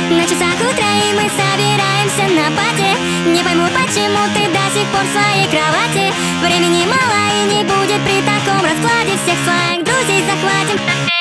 На часах утра и мы собираемся на пати. Не пойму, почему ты до сих пор в своей кровати. Времени мало и не будет при таком раскладе. Всех своих друзей захватим.